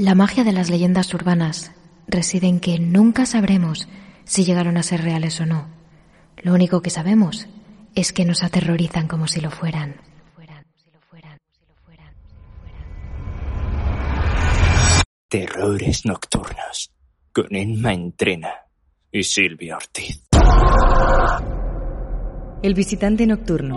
La magia de las leyendas urbanas reside en que nunca sabremos si llegaron a ser reales o no. Lo único que sabemos es que nos aterrorizan como si lo fueran. Terrores nocturnos con Emma Entrena y Silvia Ortiz. El visitante nocturno.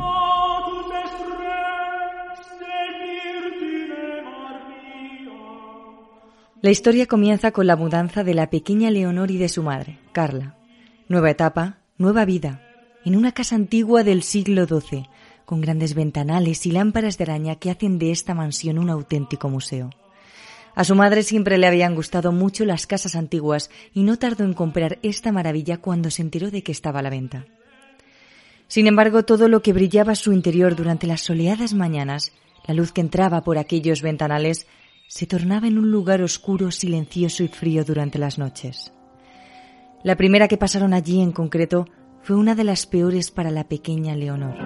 La historia comienza con la mudanza de la pequeña Leonor y de su madre, Carla. Nueva etapa, nueva vida, en una casa antigua del siglo XII, con grandes ventanales y lámparas de araña que hacen de esta mansión un auténtico museo. A su madre siempre le habían gustado mucho las casas antiguas y no tardó en comprar esta maravilla cuando se enteró de que estaba a la venta. Sin embargo, todo lo que brillaba a su interior durante las soleadas mañanas, la luz que entraba por aquellos ventanales, se tornaba en un lugar oscuro, silencioso y frío durante las noches. La primera que pasaron allí en concreto fue una de las peores para la pequeña Leonor.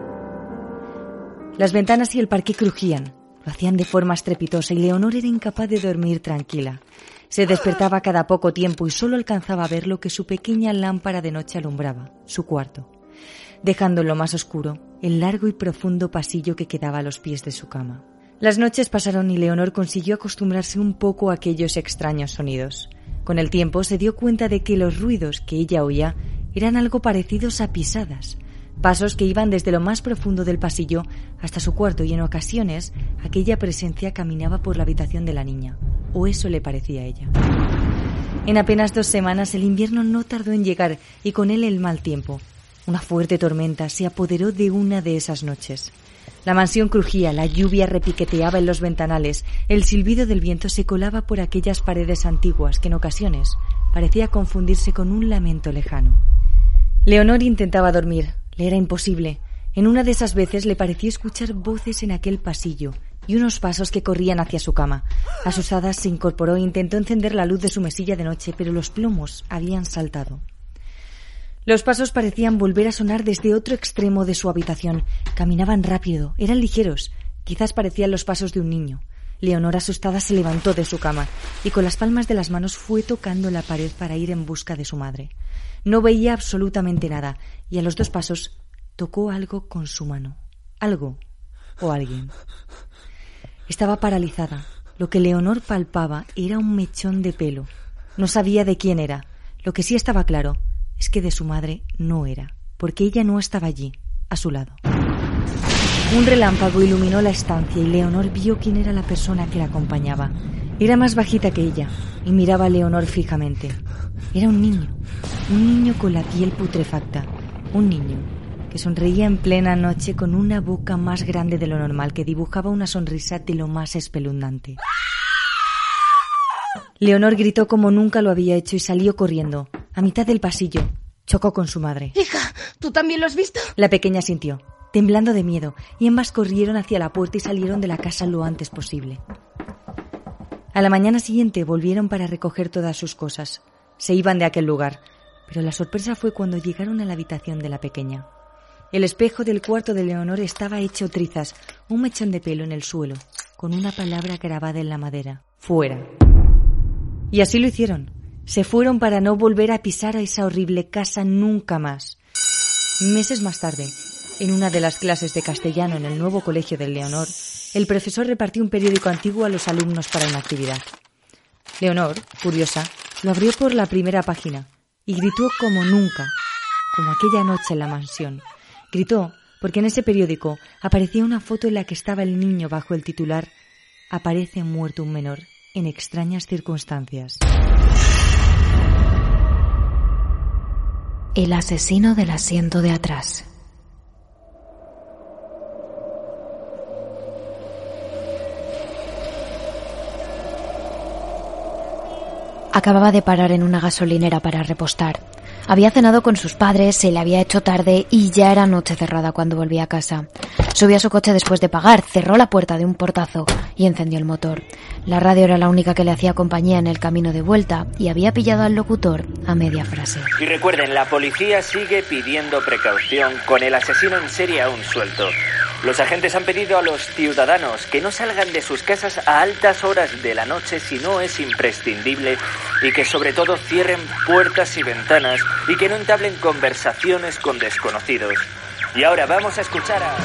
Las ventanas y el parqué crujían, lo hacían de forma estrepitosa y Leonor era incapaz de dormir tranquila. Se despertaba cada poco tiempo y solo alcanzaba a ver lo que su pequeña lámpara de noche alumbraba, su cuarto, dejando en lo más oscuro el largo y profundo pasillo que quedaba a los pies de su cama. Las noches pasaron y Leonor consiguió acostumbrarse un poco a aquellos extraños sonidos. Con el tiempo se dio cuenta de que los ruidos que ella oía eran algo parecidos a pisadas, pasos que iban desde lo más profundo del pasillo hasta su cuarto y en ocasiones aquella presencia caminaba por la habitación de la niña, o eso le parecía a ella. En apenas 2 semanas el invierno no tardó en llegar y con él el mal tiempo. Una fuerte tormenta se apoderó de una de esas noches. La mansión crujía, la lluvia repiqueteaba en los ventanales, el silbido del viento se colaba por aquellas paredes antiguas que en ocasiones parecía confundirse con un lamento lejano. Leonor intentaba dormir, le era imposible. En una de esas veces le pareció escuchar voces en aquel pasillo y unos pasos que corrían hacia su cama. Asustada se incorporó e intentó encender la luz de su mesilla de noche, pero los plomos habían saltado. Los pasos parecían volver a sonar desde otro extremo de su habitación. Caminaban rápido, eran ligeros, quizás parecían los pasos de un niño. Leonor, asustada, se levantó de su cama y con las palmas de las manos fue tocando la pared para ir en busca de su madre. No veía absolutamente nada y a los 2 pasos tocó algo con su mano. Algo o alguien. Estaba paralizada. Lo que Leonor palpaba era un mechón de pelo. No sabía de quién era. Lo que sí estaba claro es que de su madre no era, porque ella no estaba allí, a su lado. Un relámpago iluminó la estancia y Leonor vio quién era la persona que la acompañaba. Era más bajita que ella y miraba a Leonor fijamente. Era un niño con la piel putrefacta, un niño que sonreía en plena noche con una boca más grande de lo normal, que dibujaba una sonrisa de lo más espeluznante. Leonor gritó como nunca lo había hecho y salió corriendo. A mitad del pasillo, chocó con su madre. Hija, ¿tú también lo has visto? La pequeña sintió, temblando de miedo, y ambas corrieron hacia la puerta y salieron de la casa lo antes posible. A la mañana siguiente volvieron para recoger todas sus cosas. Se iban de aquel lugar, pero la sorpresa fue cuando llegaron a la habitación de la pequeña. El espejo del cuarto de Leonor estaba hecho trizas, un mechón de pelo en el suelo, con una palabra grabada en la madera: fuera. Y así lo hicieron. Se fueron para no volver a pisar a esa horrible casa nunca más. Meses más tarde, en una de las clases de castellano en el nuevo colegio de Leonor, el profesor repartió un periódico antiguo a los alumnos para una actividad. Leonor, curiosa, lo abrió por la primera página y gritó como nunca, como aquella noche en la mansión. Gritó porque en ese periódico aparecía una foto en la que estaba el niño bajo el titular: «Aparece muerto un menor en extrañas circunstancias». El asesino del asiento de atrás. Acababa de parar en una gasolinera para repostar. Había cenado con sus padres, se le había hecho tarde y ya era noche cerrada cuando volvía a casa. Subió a su coche después de pagar, cerró la puerta de un portazo y encendió el motor. La radio era la única que le hacía compañía en el camino de vuelta y había pillado al locutor a media frase. Y recuerden, la policía sigue pidiendo precaución con el asesino en serie aún suelto. Los agentes han pedido a los ciudadanos que no salgan de sus casas a altas horas de la noche si no es imprescindible y que sobre todo cierren puertas y ventanas y que no entablen conversaciones con desconocidos. Y ahora vamos a escuchar a...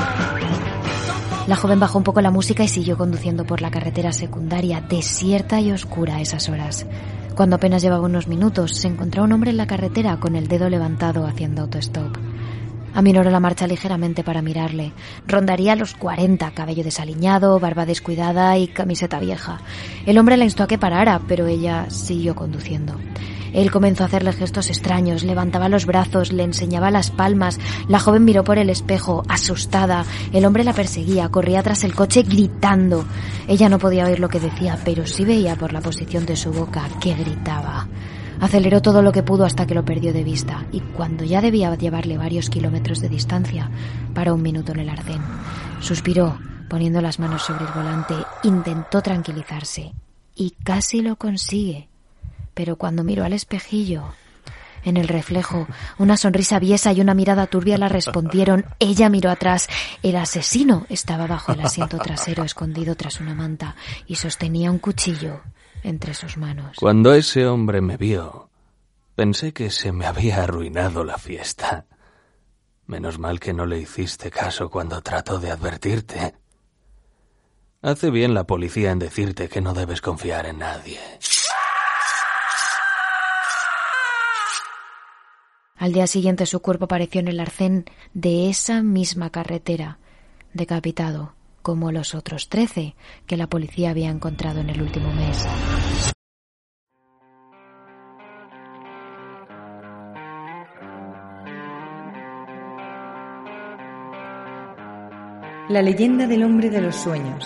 La joven bajó un poco la música y siguió conduciendo por la carretera secundaria, desierta y oscura a esas horas. Cuando apenas llevaba unos minutos, se encontró un hombre en la carretera con el dedo levantado haciendo autostop. Aminoró la marcha ligeramente para mirarle. Rondaría los 40, cabello desaliñado, barba descuidada y camiseta vieja. El hombre la instó a que parara, pero ella siguió conduciendo. Él comenzó a hacerle gestos extraños, levantaba los brazos, le enseñaba las palmas. La joven miró por el espejo, asustada. El hombre la perseguía, corría tras el coche gritando. Ella no podía oír lo que decía, pero sí veía por la posición de su boca que gritaba. Aceleró todo lo que pudo hasta que lo perdió de vista, y cuando ya debía llevarle varios kilómetros de distancia, paró un minuto en el arcén. Suspiró, poniendo las manos sobre el volante, intentó tranquilizarse, y casi lo consigue. Pero cuando miró al espejillo, en el reflejo, una sonrisa aviesa y una mirada turbia la respondieron. Ella miró atrás. El asesino estaba bajo el asiento trasero, escondido tras una manta, y sostenía un cuchillo entre sus manos. Cuando ese hombre me vio, pensé que se me había arruinado la fiesta. Menos mal que no le hiciste caso cuando trató de advertirte. Hace bien la policía en decirte que no debes confiar en nadie. Al día siguiente su cuerpo apareció en el arcén de esa misma carretera, decapitado, como los otros 13 que la policía había encontrado en el último mes. La leyenda del hombre de los sueños.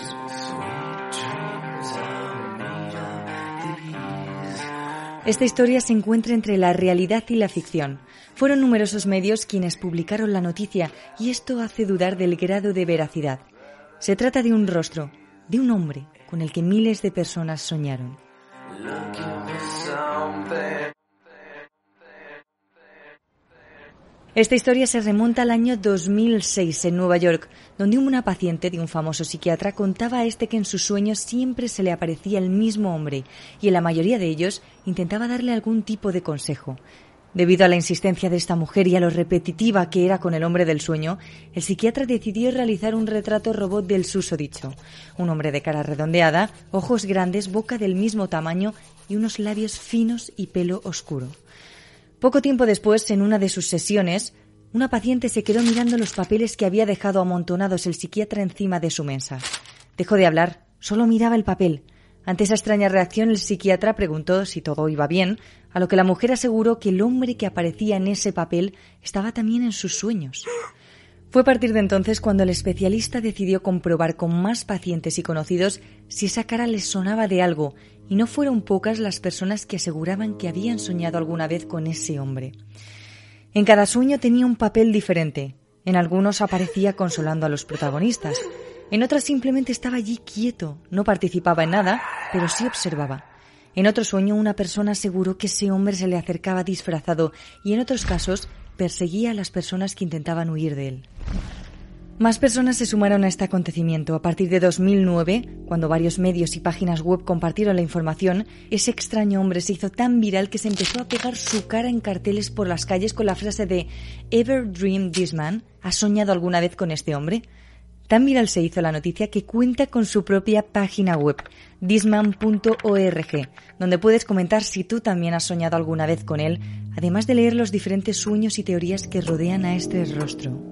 Esta historia se encuentra entre la realidad y la ficción. Fueron numerosos medios quienes publicaron la noticia y esto hace dudar del grado de veracidad. Se trata de un rostro, de un hombre con el que miles de personas soñaron. Esta historia se remonta al año 2006 en Nueva York, donde una paciente de un famoso psiquiatra contaba a este que en sus sueños siempre se le aparecía el mismo hombre y en la mayoría de ellos intentaba darle algún tipo de consejo. Debido a la insistencia de esta mujer y a lo repetitiva que era con el hombre del sueño, el psiquiatra decidió realizar un retrato robot del susodicho. Un hombre de cara redondeada, ojos grandes, boca del mismo tamaño y unos labios finos y pelo oscuro. Poco tiempo después, en una de sus sesiones, una paciente se quedó mirando los papeles que había dejado amontonados el psiquiatra encima de su mesa. Dejó de hablar, solo miraba el papel. Ante esa extraña reacción, el psiquiatra preguntó si todo iba bien, a lo que la mujer aseguró que el hombre que aparecía en ese papel estaba también en sus sueños. Fue a partir de entonces cuando el especialista decidió comprobar con más pacientes y conocidos si esa cara les sonaba de algo, y no fueron pocas las personas que aseguraban que habían soñado alguna vez con ese hombre. En cada sueño tenía un papel diferente. En algunos aparecía consolando a los protagonistas. En otros simplemente estaba allí quieto, no participaba en nada, pero sí observaba. En otro sueño una persona aseguró que ese hombre se le acercaba disfrazado y en otros casos perseguía a las personas que intentaban huir de él. Más personas se sumaron a este acontecimiento. A partir de 2009, cuando varios medios y páginas web compartieron la información, ese extraño hombre se hizo tan viral que se empezó a pegar su cara en carteles por las calles con la frase de "Ever dreamed this man?" ¿Has soñado alguna vez con este hombre? Tan viral se hizo la noticia que cuenta con su propia página web, thisman.org, donde puedes comentar si tú también has soñado alguna vez con él, además de leer los diferentes sueños y teorías que rodean a este rostro.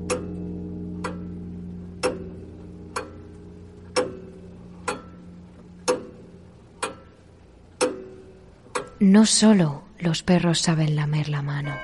No solo los perros saben lamer la mano.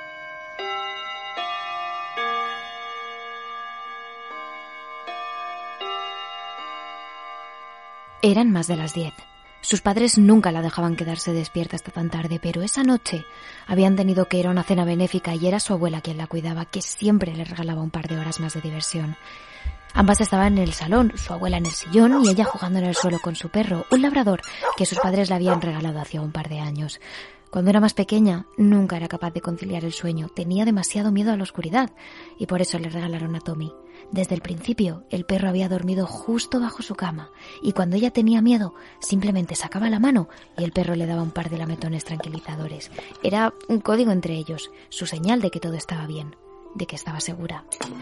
Eran más de las 10. Sus padres nunca la dejaban quedarse despierta hasta tan tarde, pero esa noche habían tenido que ir a una cena benéfica y era su abuela quien la cuidaba, que siempre le regalaba un par de horas más de diversión. Ambas estaban en el salón, su abuela en el sillón y ella jugando en el suelo con su perro, un labrador que sus padres le habían regalado hacía un par de años. Cuando era más pequeña, nunca era capaz de conciliar el sueño. Tenía demasiado miedo a la oscuridad y por eso le regalaron a Tommy. Desde el principio, el perro había dormido justo bajo su cama y cuando ella tenía miedo, simplemente sacaba la mano y el perro le daba un par de lametones tranquilizadores. Era un código entre ellos, su señal de que todo estaba bien, de que estaba segura.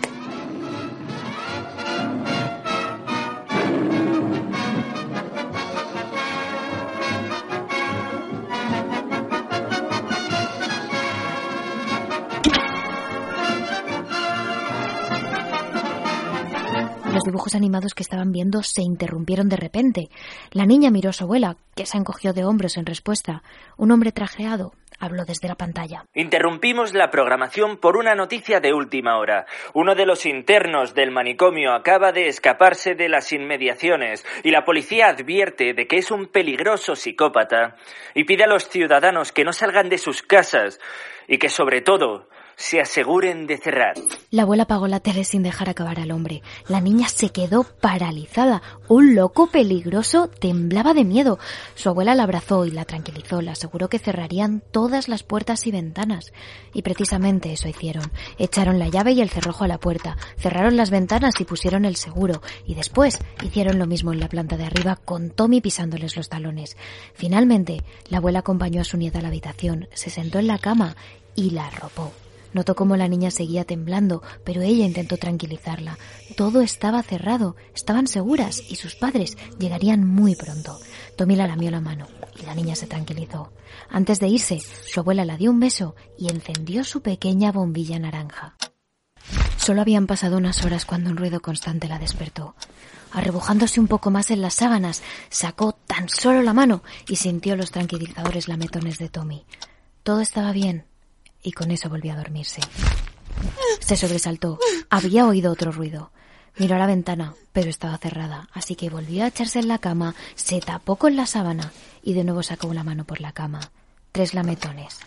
Los dibujos animados que estaban viendo se interrumpieron de repente. La niña miró a su abuela, que se encogió de hombros en respuesta. Un hombre trajeado habló desde la pantalla. Interrumpimos la programación por una noticia de última hora. Uno de los internos del manicomio acaba de escaparse de las inmediaciones y la policía advierte de que es un peligroso psicópata y pide a los ciudadanos que no salgan de sus casas y que sobre todo se aseguren de cerrar. La abuela apagó la tele sin dejar acabar al hombre. La niña se quedó paralizada. Un loco peligroso temblaba de miedo. Su abuela la abrazó y la tranquilizó. Le aseguró que cerrarían todas las puertas y ventanas. Y precisamente eso hicieron. Echaron la llave y el cerrojo a la puerta. Cerraron las ventanas y pusieron el seguro. Y después hicieron lo mismo en la planta de arriba con Tommy pisándoles los talones. Finalmente, la abuela acompañó a su nieta a la habitación. Se sentó en la cama y la arropó. Notó cómo la niña seguía temblando, pero ella intentó tranquilizarla. Todo estaba cerrado, estaban seguras y sus padres llegarían muy pronto. Tommy la lamió la mano y la niña se tranquilizó. Antes de irse, su abuela la dio un beso y encendió su pequeña bombilla naranja. Solo habían pasado unas horas cuando un ruido constante la despertó. Arrebujándose un poco más en las sábanas, sacó tan solo la mano y sintió los tranquilizadores lametones de Tommy. Todo estaba bien. Y con eso volvió a dormirse. Se sobresaltó. Había oído otro ruido. Miró a la ventana, pero estaba cerrada, así que volvió a echarse en la cama, se tapó con la sábana y de nuevo sacó la mano por la cama. 3 lametones.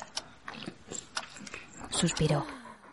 Suspiró.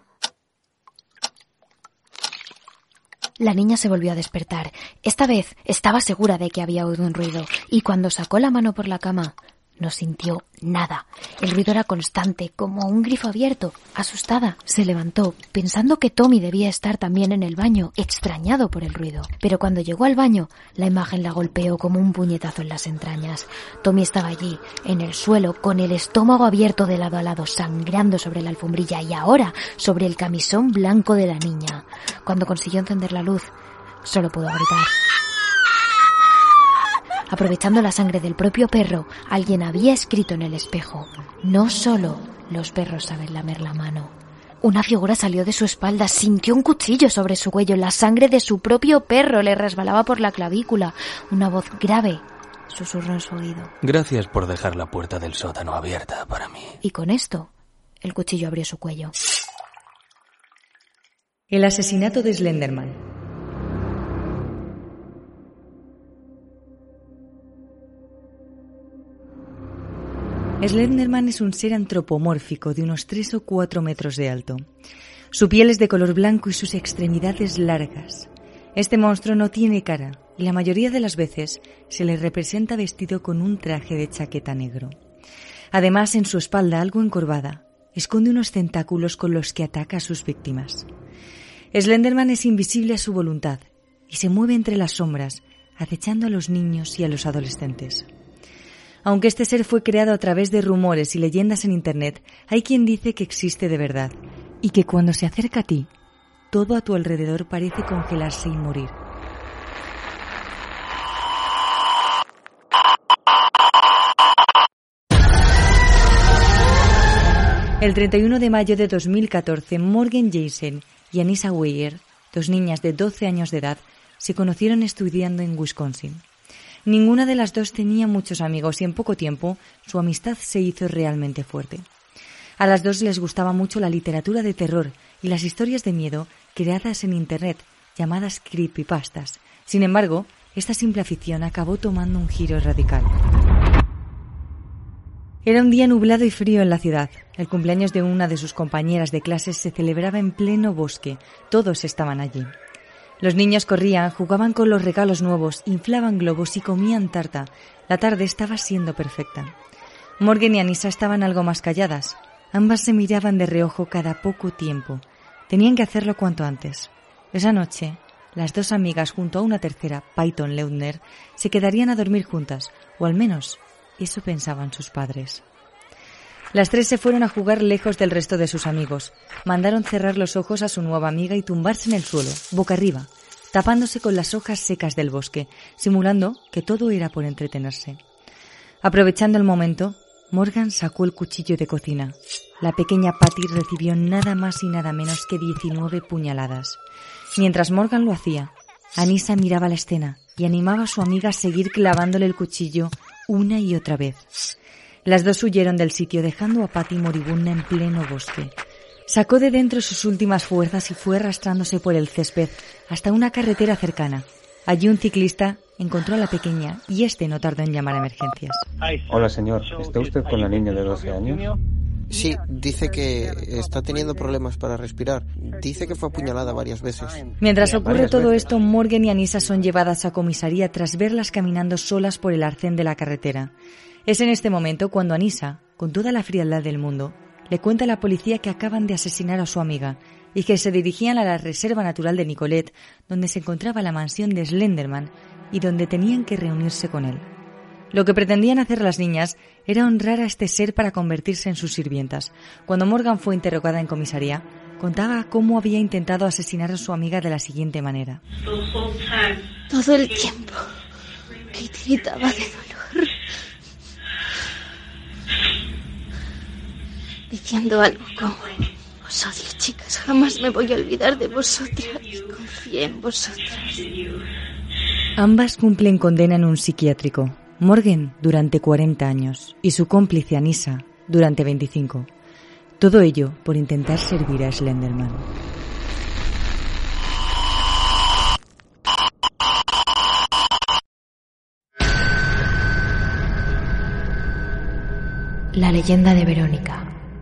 La niña se volvió a despertar. Esta vez estaba segura de que había oído un ruido y cuando sacó la mano por la cama no sintió nada. El ruido era constante, como un grifo abierto. Asustada, se levantó, pensando que Tommy debía estar también en el baño, extrañado por el ruido. Pero cuando llegó al baño, la imagen la golpeó como un puñetazo en las entrañas. Tommy estaba allí, en el suelo, con el estómago abierto de lado a lado, sangrando sobre la alfombrilla y ahora sobre el camisón blanco de la niña. Cuando consiguió encender la luz, solo pudo gritar. Aprovechando la sangre del propio perro, alguien había escrito en el espejo: no solo los perros saben lamer la mano. Una figura salió de su espalda, sintió un cuchillo sobre su cuello, la sangre de su propio perro le resbalaba por la clavícula. Una voz grave susurró en su oído: gracias por dejar la puerta del sótano abierta para mí. Y con esto, el cuchillo abrió su cuello. El asesinato de Slenderman. Slenderman es un ser antropomórfico de unos 3 o 4 metros de alto. Su piel es de color blanco y sus extremidades largas. Este monstruo no tiene cara y la mayoría de las veces se le representa vestido con un traje de chaqueta negro. Además, en su espalda, algo encorvada, esconde unos tentáculos con los que ataca a sus víctimas. Slenderman es invisible a su voluntad y se mueve entre las sombras, acechando a los niños y a los adolescentes. Aunque este ser fue creado a través de rumores y leyendas en Internet, hay quien dice que existe de verdad y que cuando se acerca a ti, todo a tu alrededor parece congelarse y morir. El 31 de mayo de 2014, Morgan Jensen y Anissa Weier, 2 niñas de 12 años de edad, se conocieron estudiando en Wisconsin. Ninguna de las dos tenía muchos amigos y en poco tiempo su amistad se hizo realmente fuerte. A las dos les gustaba mucho la literatura de terror y las historias de miedo creadas en Internet, llamadas creepypastas. Sin embargo, esta simple afición acabó tomando un giro radical. Era un día nublado y frío en la ciudad. El cumpleaños de una de sus compañeras de clases se celebraba en pleno bosque. Todos estaban allí. Los niños corrían, jugaban con los regalos nuevos, inflaban globos y comían tarta. La tarde estaba siendo perfecta. Morgan y Anissa estaban algo más calladas. Ambas se miraban de reojo cada poco tiempo. Tenían que hacerlo cuanto antes. Esa noche, las dos amigas junto a una tercera, Peyton Leutner, se quedarían a dormir juntas, o al menos eso pensaban sus padres. Las tres se fueron a jugar lejos del resto de sus amigos. Mandaron cerrar los ojos a su nueva amiga y tumbarse en el suelo, boca arriba, tapándose con las hojas secas del bosque, simulando que todo era por entretenerse. Aprovechando el momento, Morgan sacó el cuchillo de cocina. La pequeña Patty recibió nada más y nada menos que 19 puñaladas. Mientras Morgan lo hacía, Anissa miraba la escena y animaba a su amiga a seguir clavándole el cuchillo una y otra vez. Las dos huyeron del sitio, dejando a Patty moribunda en pleno bosque. Sacó de dentro sus últimas fuerzas y fue arrastrándose por el césped hasta una carretera cercana. Allí un ciclista encontró a la pequeña y no tardó en llamar a emergencias. Hola, señor. ¿Está usted con la niña de 12 años? Sí, dice que está teniendo problemas para respirar. Dice que fue apuñalada varias veces. Mientras ocurre todo esto, Morgan y Anissa son llevadas a comisaría tras verlas caminando solas por el arcén de la carretera. Es en este momento cuando Anissa, con toda la frialdad del mundo, le cuenta a la policía que acaban de asesinar a su amiga y que se dirigían a la reserva natural de Nicolette, donde se encontraba la mansión de Slenderman y donde tenían que reunirse con él. Lo que pretendían hacer las niñas era honrar a este ser para convertirse en sus sirvientas. Cuando Morgan fue interrogada en comisaría, contaba cómo había intentado asesinar a su amiga de la siguiente manera. Todo el tiempo Kate gritaba de dolor, diciendo algo como: os odio, chicas, jamás me voy a olvidar de vosotras, confié en vosotras. Ambas cumplen condena en un psiquiátrico. Morgan durante 40 años y su cómplice Anissa durante 25. Todo ello por intentar servir a Slenderman. La leyenda de Verónica.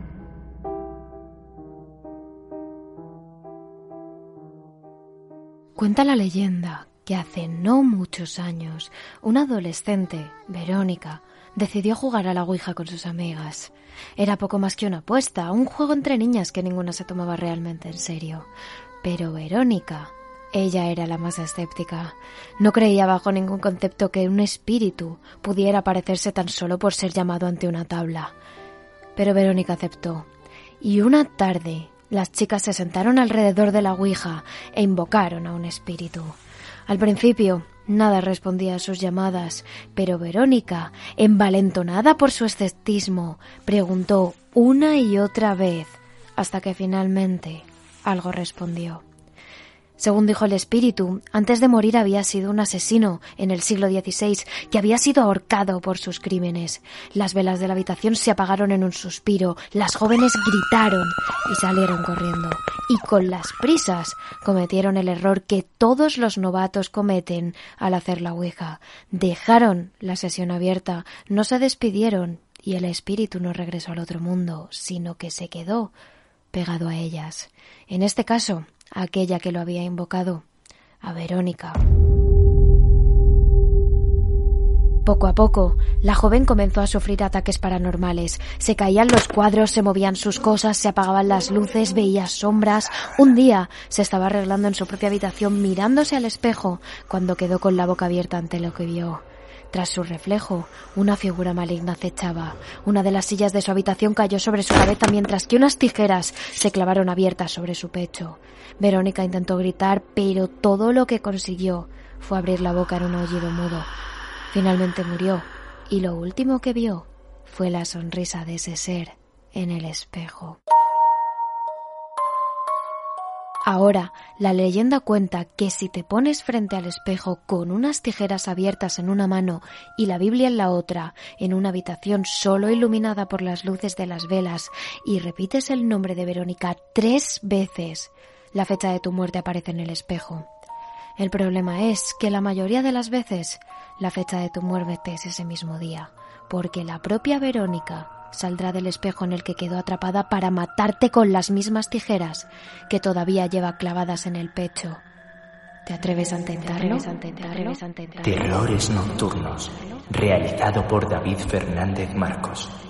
Cuenta la leyenda que hace no muchos años, una adolescente, Verónica, decidió jugar a la Ouija con sus amigas. Era poco más que una apuesta, un juego entre niñas que ninguna se tomaba realmente en serio. Pero Verónica, ella era la más escéptica. No creía bajo ningún concepto que un espíritu pudiera aparecerse tan solo por ser llamado ante una tabla. Pero Verónica aceptó. Y una tarde, las chicas se sentaron alrededor de la Ouija e invocaron a un espíritu. Al principio, nada respondía a sus llamadas, pero Verónica, envalentonada por su escepticismo, preguntó una y otra vez, hasta que finalmente algo respondió. Según dijo el espíritu, antes de morir había sido un asesino en el siglo XVI que había sido ahorcado por sus crímenes. Las velas de la habitación se apagaron en un suspiro, las jóvenes gritaron y salieron corriendo. Y con las prisas cometieron el error que todos los novatos cometen al hacer la Ouija. Dejaron la sesión abierta, no se despidieron y el espíritu no regresó al otro mundo, sino que se quedó pegado a ellas. En este caso, a aquella que lo había invocado, a Verónica. Poco a poco, la joven comenzó a sufrir ataques paranormales. Se caían los cuadros, se movían sus cosas, se apagaban las luces, veía sombras. Un día se estaba arreglando en su propia habitación mirándose al espejo cuando quedó con la boca abierta ante lo que vio. Tras su reflejo, una figura maligna acechaba. Una de las sillas de su habitación cayó sobre su cabeza mientras que unas tijeras se clavaron abiertas sobre su pecho. Verónica intentó gritar, pero todo lo que consiguió fue abrir la boca en un aullido mudo. Finalmente murió, y lo último que vio fue la sonrisa de ese ser en el espejo. Ahora, la leyenda cuenta que si te pones frente al espejo con unas tijeras abiertas en una mano y la Biblia en la otra, en una habitación solo iluminada por las luces de las velas, y repites el nombre de Verónica 3 veces, la fecha de tu muerte aparece en el espejo. El problema es que la mayoría de las veces la fecha de tu muerte es ese mismo día, porque la propia Verónica saldrá del espejo en el que quedó atrapada para matarte con las mismas tijeras que todavía lleva clavadas en el pecho. ¿Te atreves a intentarlo? Terrores Nocturnos, realizado por David Fernández Marcos.